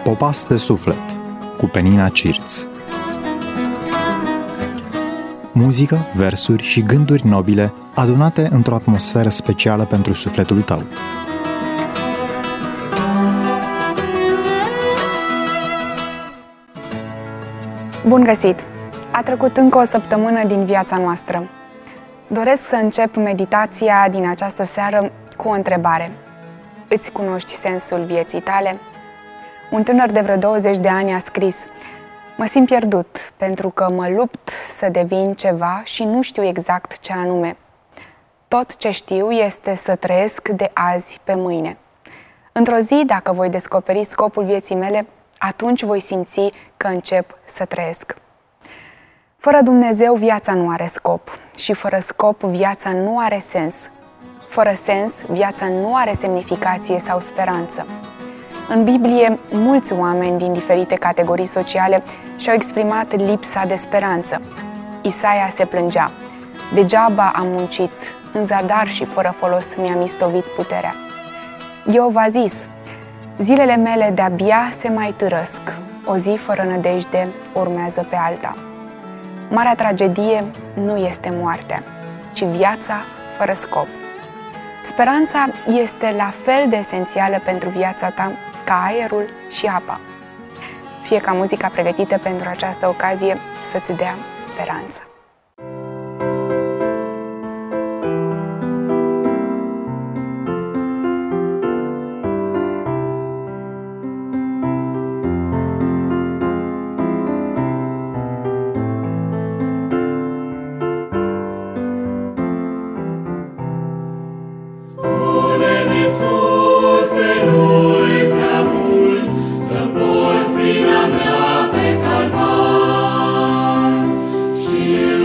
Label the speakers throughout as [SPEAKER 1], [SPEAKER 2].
[SPEAKER 1] Popas de suflet cu Penina Cirț. Muzică, versuri și gânduri nobile adunate într-o atmosferă specială pentru sufletul tău.
[SPEAKER 2] Bun găsit! A trecut încă o săptămână din viața noastră. Doresc să încep meditația din această seară cu o întrebare. Îți cunoști sensul vieții tale? Un tânăr de vreo 20 de ani a scris: mă simt pierdut pentru că mă lupt să devin ceva și nu știu exact ce anume. Tot ce știu este să trăiesc de azi pe mâine. Într-o zi, dacă voi descoperi scopul vieții mele, atunci voi simți că încep să trăiesc. Fără Dumnezeu, viața nu are scop și fără scop, viața nu are sens. Fără sens, viața nu are semnificație sau speranță. În Biblie, mulți oameni din diferite categorii sociale și-au exprimat lipsa de speranță. Isaia se plângea: degeaba am muncit, în zadar și fără folos mi-a mistovit puterea. Iov a zis: zilele mele de-abia se mai târăsc, o zi fără nădejde urmează pe alta. Marea tragedie nu este moartea, ci viața fără scop. Speranța este la fel de esențială pentru viața ta ca aerul și apa. Fie ca muzica pregătită pentru această ocazie să-ți dea speranță.
[SPEAKER 3] She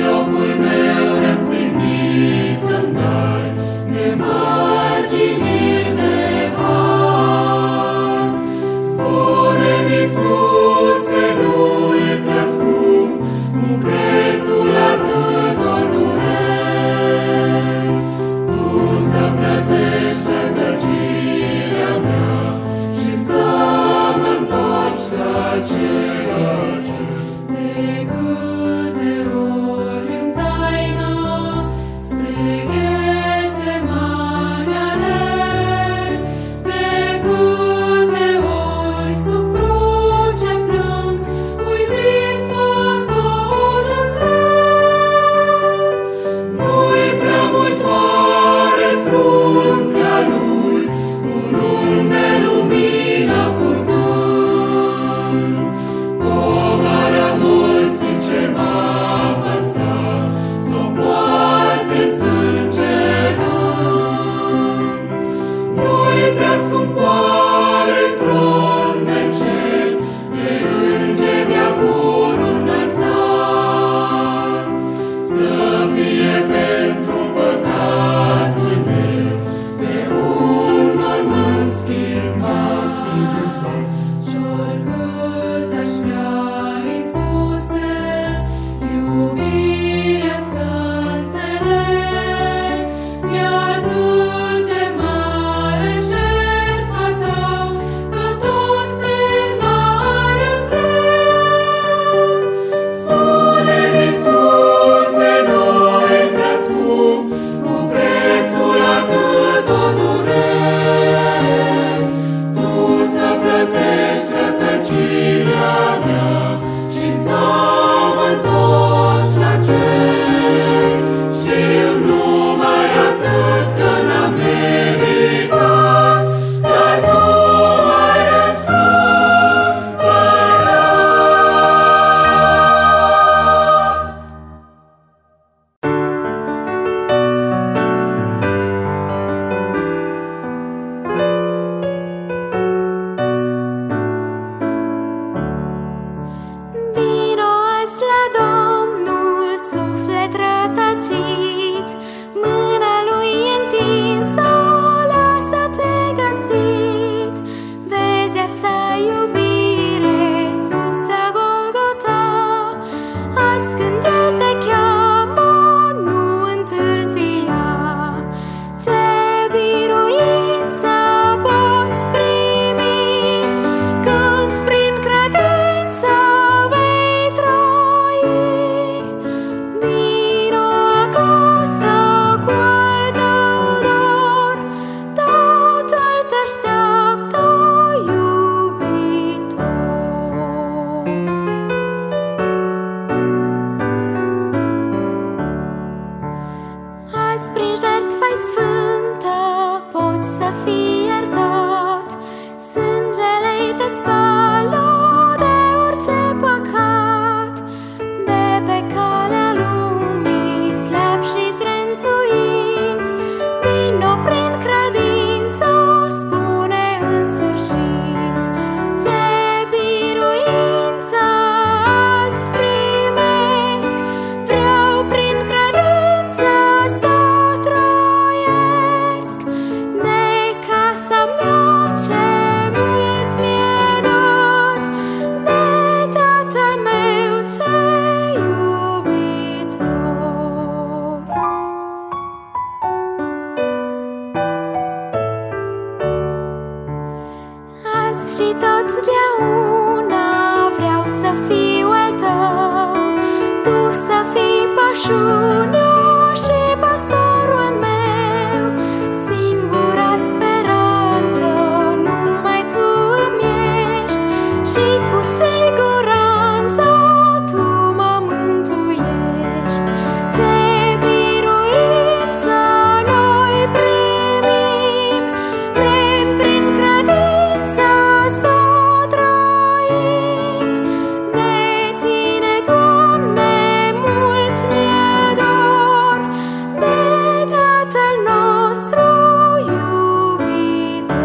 [SPEAKER 3] rugăciunea și păstorul meu, singura speranță numai Tu îmi ești și cu siguranță Tu mă mântuiești. Ce biruință noi primim, vrem prin credință să trăim. De Tine, Doamne, mult ne-e dor, de Tatăl nostru iubitor.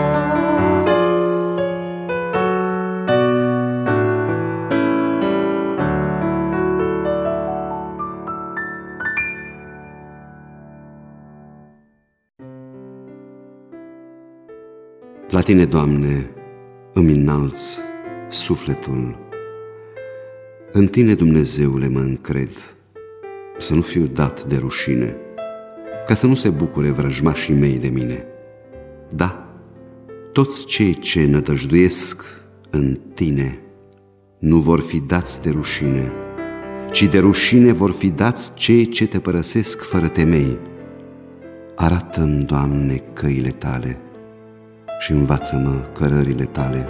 [SPEAKER 4] La Tine, Doamne, îmi înalț sufletul. În Tine, Dumnezeule, mă încred, să nu fiu dat de rușine, ca să nu se bucure vrăjmașii mei de mine. Da, toți cei ce nădăjduiesc în Tine nu vor fi dați de rușine, ci de rușine vor fi dați cei ce Te părăsesc fără temei. Arată-mi, Doamne, căile Tale și învață-mă cărările Tale.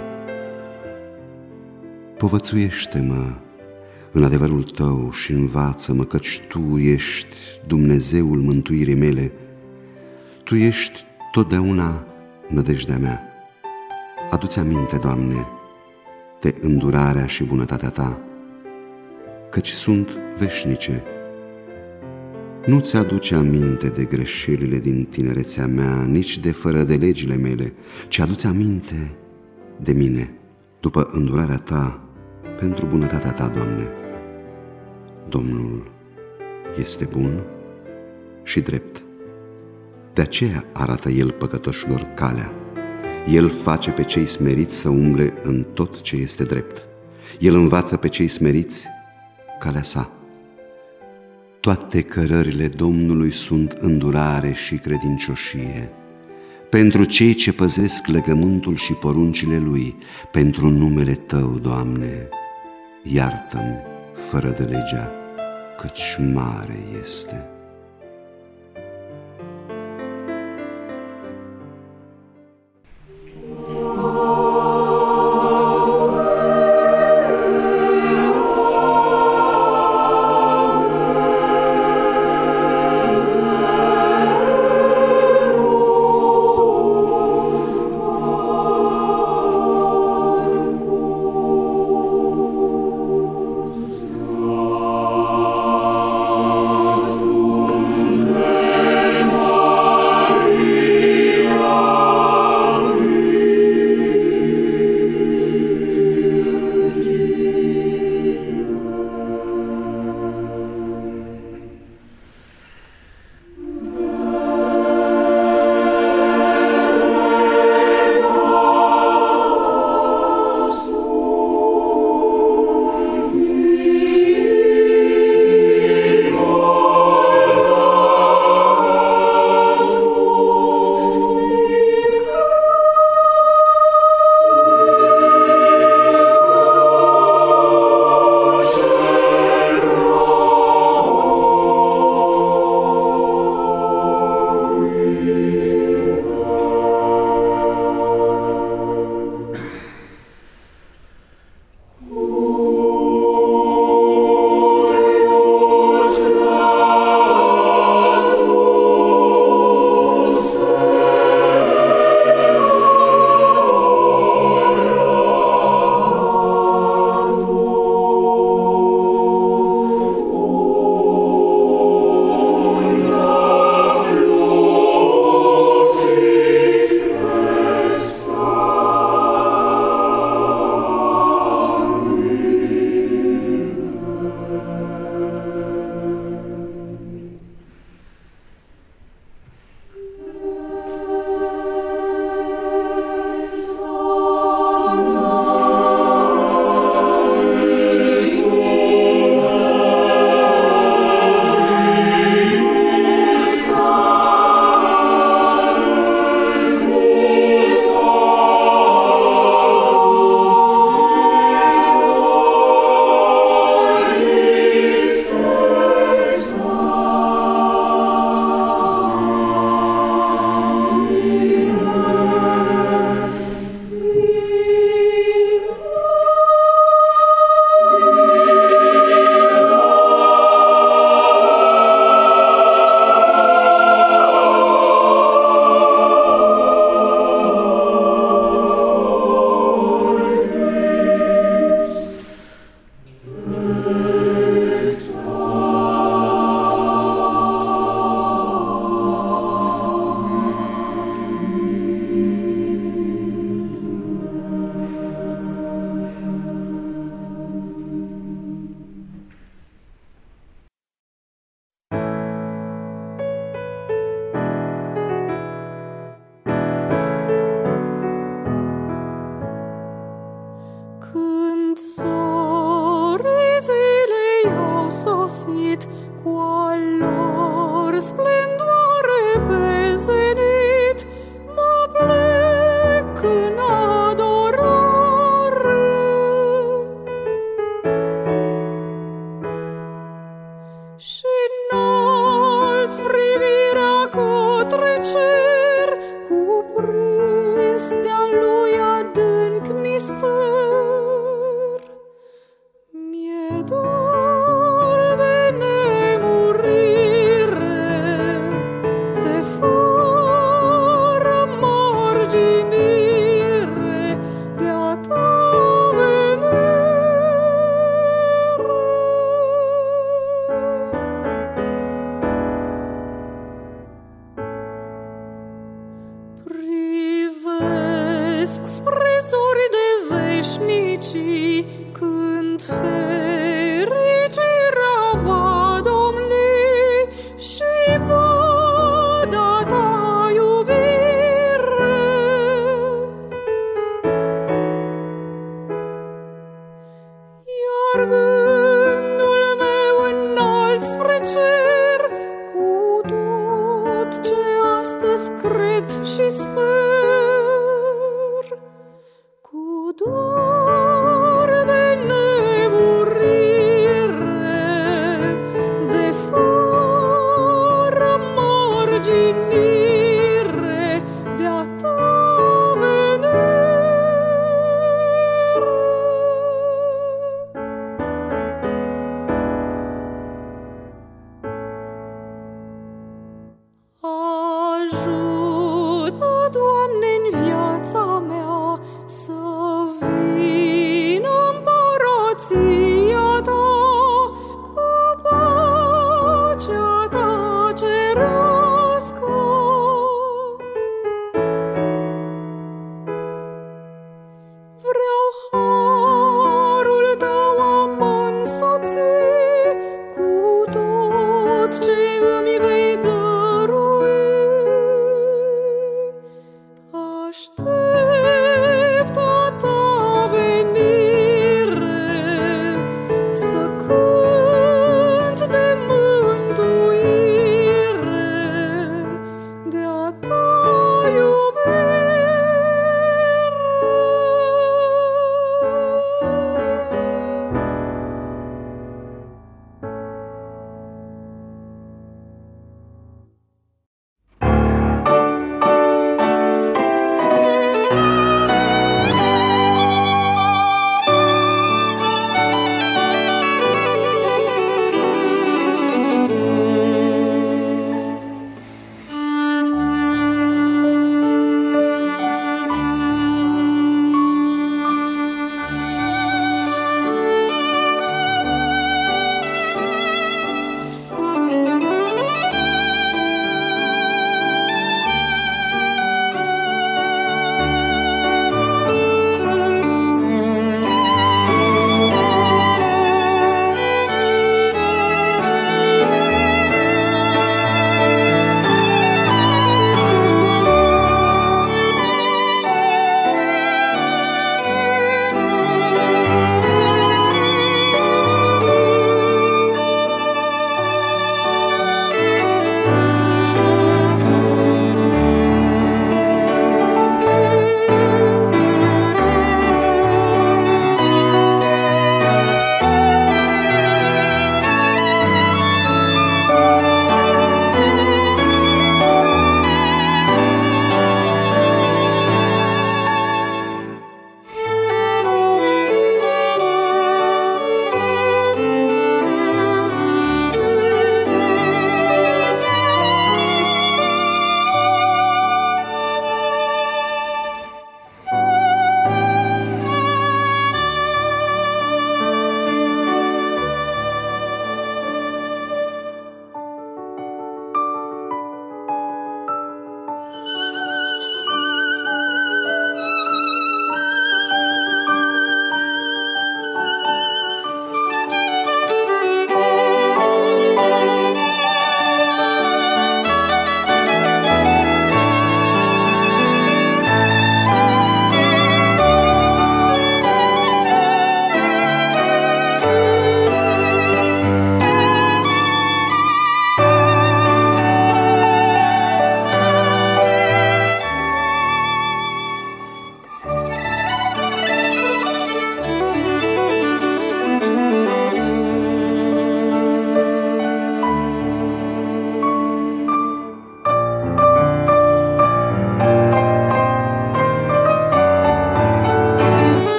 [SPEAKER 4] Povățuiește-mă în adevărul Tău și învață-mă, căci Tu ești Dumnezeul mântuirii mele. Tu ești totdeauna nădejdea mea. Adu-ți aminte, Doamne, de îndurarea și bunătatea Ta, căci sunt veșnice. Nu-ți aduce aminte de greșelile din tinerețea mea, nici de fără de legile mele, ci adu-ți aminte de mine, după îndurarea Ta, pentru bunătatea Ta, Doamne. Domnul este bun și drept. De aceea arată El păcătoșilor calea. El face pe cei smeriți să umble în tot ce este drept. El învață pe cei smeriți calea Sa. Toate cărările Domnului sunt îndurare și credincioșie. Pentru cei ce păzesc legământul și poruncile Lui, pentru numele Tău, Doamne, iartă-mi fără de legea, căci mare este.
[SPEAKER 3] Tu sosit cu a lor splendoare pe zenit, mă plec în adorare. Și înalți privirea către cer, cuprins de-a lui adânc mister. Mi-e dor de nemurire, de fără marginire, de-a ta venire. Privesc spre zori de veșnicii, când fericirea va domni și văd a ta iubire. Iar gândul meu înalt spre cer, cu tot ce astăzi cred și sper, cu dor de nemurire,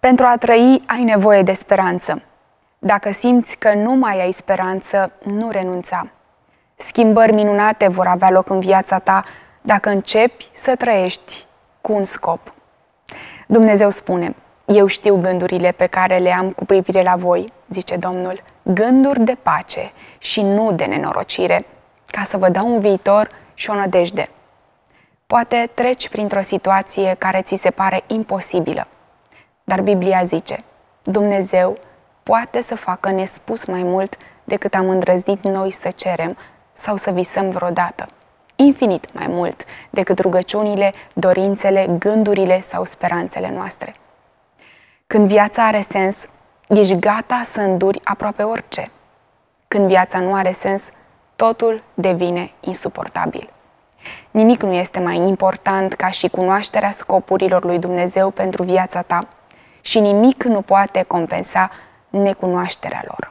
[SPEAKER 2] Pentru a trăi ai nevoie de speranță. Dacă simți că nu mai ai speranță, nu renunța. Schimbări minunate vor avea loc în viața ta dacă începi să trăiești cu un scop. Dumnezeu spune: eu știu gândurile pe care le am cu privire la voi, zice Domnul, gânduri de pace și nu de nenorocire, ca să vă dau un viitor și o nădejde. Poate treci printr-o situație care ți se pare imposibilă, dar Biblia zice: Dumnezeu poate să facă nespus mai mult decât am îndrăznit noi să cerem sau să visăm vreodată. Infinit mai mult decât rugăciunile, dorințele, gândurile sau speranțele noastre. Când viața are sens, ești gata să înduri aproape orice. Când viața nu are sens, totul devine insuportabil. Nimic nu este mai important ca și cunoașterea scopurilor lui Dumnezeu pentru viața ta și nimic nu poate compensa necunoașterea lor.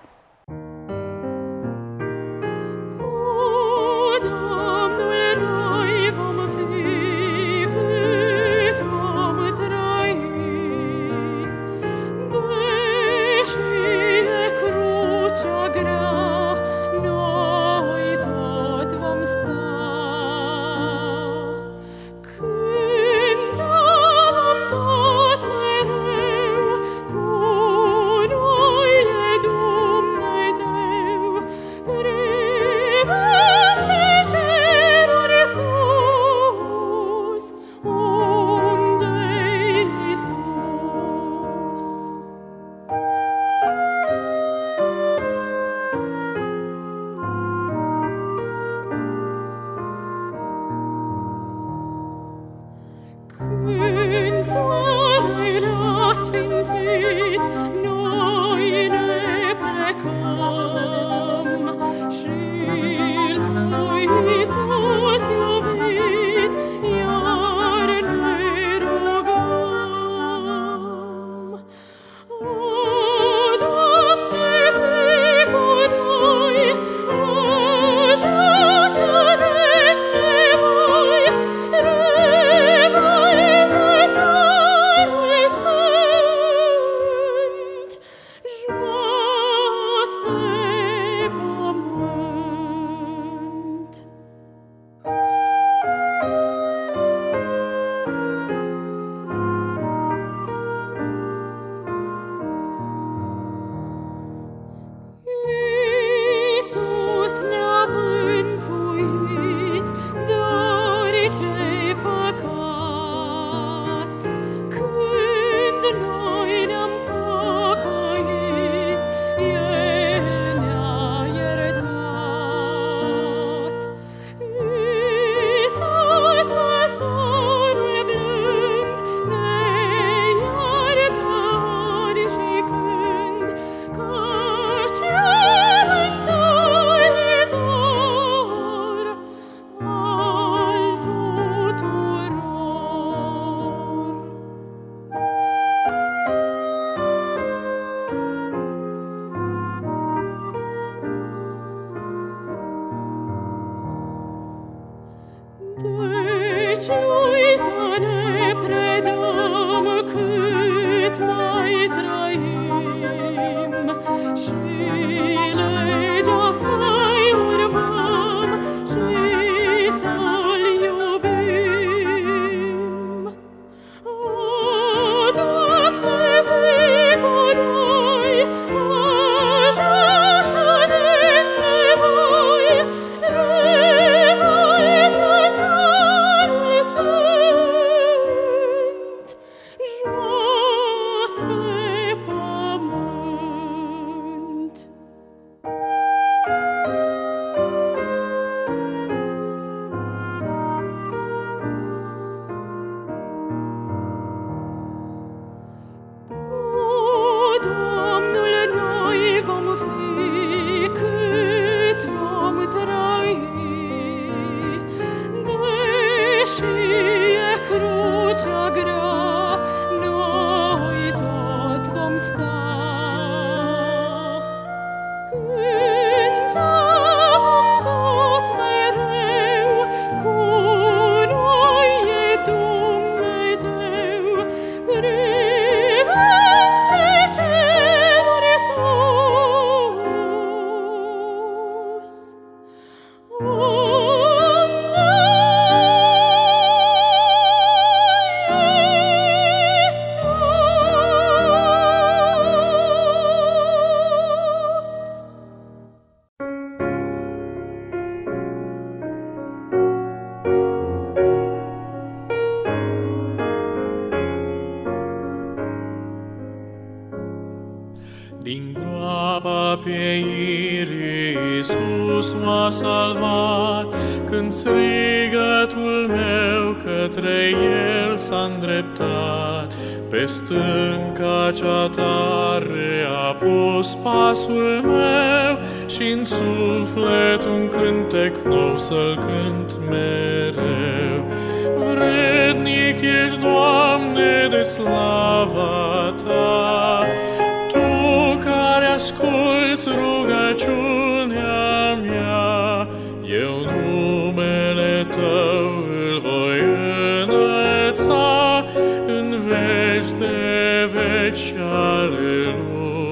[SPEAKER 5] pieirii Iisus m-a salvat, când strigătul meu către El s-a îndreptat. Pe stânca cea tare a pus pasul meu și-n suflet un cântec nou să-L cânt mereu. Vrednic ești, Doamne, de slava Ta, Tu care asculți rugăciunea mea, eu numele Tău îl voi înălța în veci de veci. Aleluia.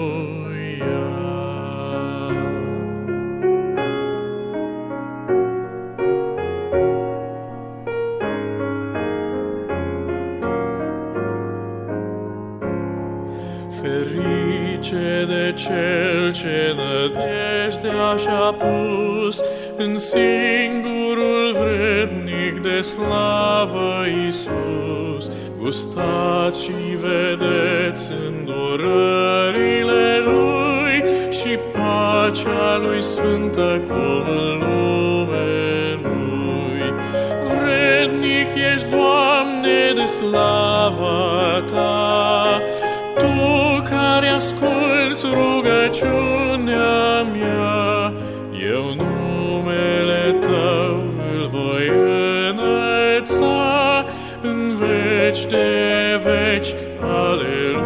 [SPEAKER 5] Ferice de cel ce nădejdea și-a pus în singurul vrednic de slavă Iisus. Gustați și vedeți îndurările Lui și pacea Lui sfântă cum în lume nu-i. Vrednic ești, Doamne, de slava Ta, Tu care asculți rugăciunea mea, eu numele Tău îl voi înălța în veci de veci. Aleluia.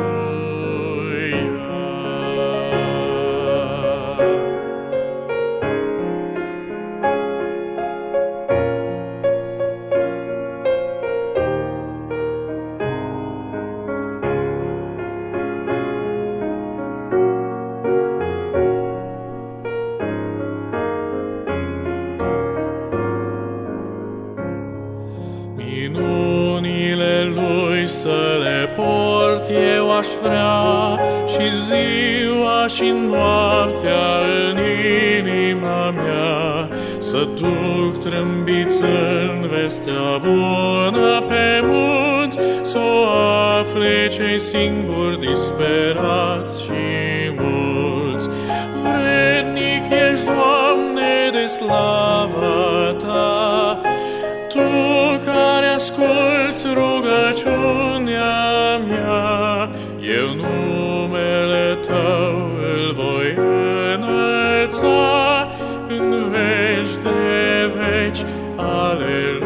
[SPEAKER 5] Minunile Lui să le port eu aș vrea, și ziua și noaptea în inima mea, să duc trâmbiți în vestea bună pe munți, să o afle cei singuri disperați și mulți. Vrednic ești, Doamne, de slava Ta, Tu care asculți rugăciunea mea, eu numele Tău îl voi înălța în veci de veci. Aleluia.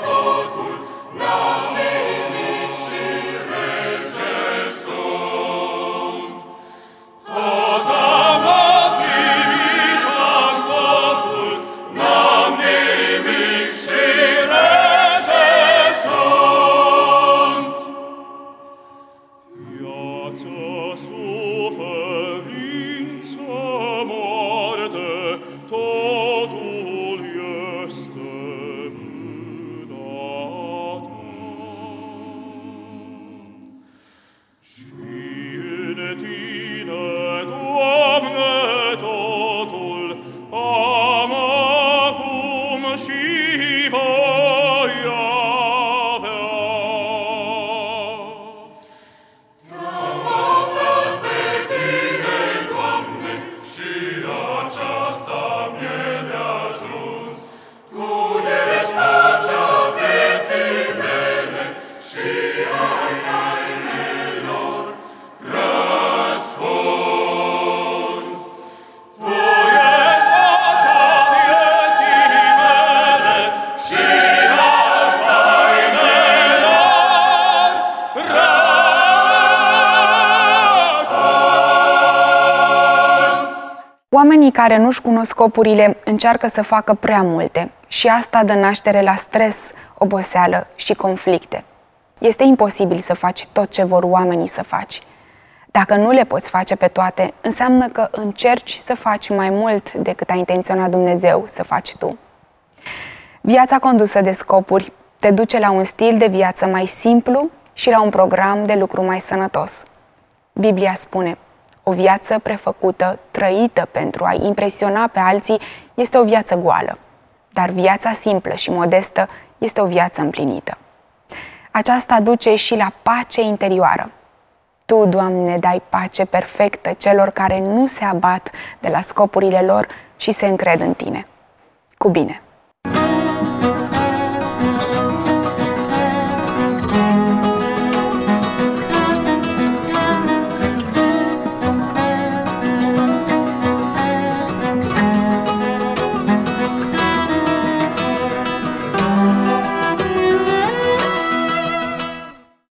[SPEAKER 3] Soul.
[SPEAKER 2] Oamenii care nu-și cunosc scopurile încearcă să facă prea multe și asta dă naștere la stres, oboseală și conflicte. Este imposibil să faci tot ce vor oamenii să faci. Dacă nu le poți face pe toate, înseamnă că încerci să faci mai mult decât a intenționat Dumnezeu să faci tu. Viața condusă de scopuri te duce la un stil de viață mai simplu și la un program de lucru mai sănătos. Biblia spune: o viață prefăcută, trăită pentru a impresiona pe alții, este o viață goală, dar viața simplă și modestă este o viață împlinită. Aceasta duce și la pace interioară. Tu, Doamne, dai pace perfectă celor care nu se abat de la scopurile lor și se încred în Tine. Cu bine!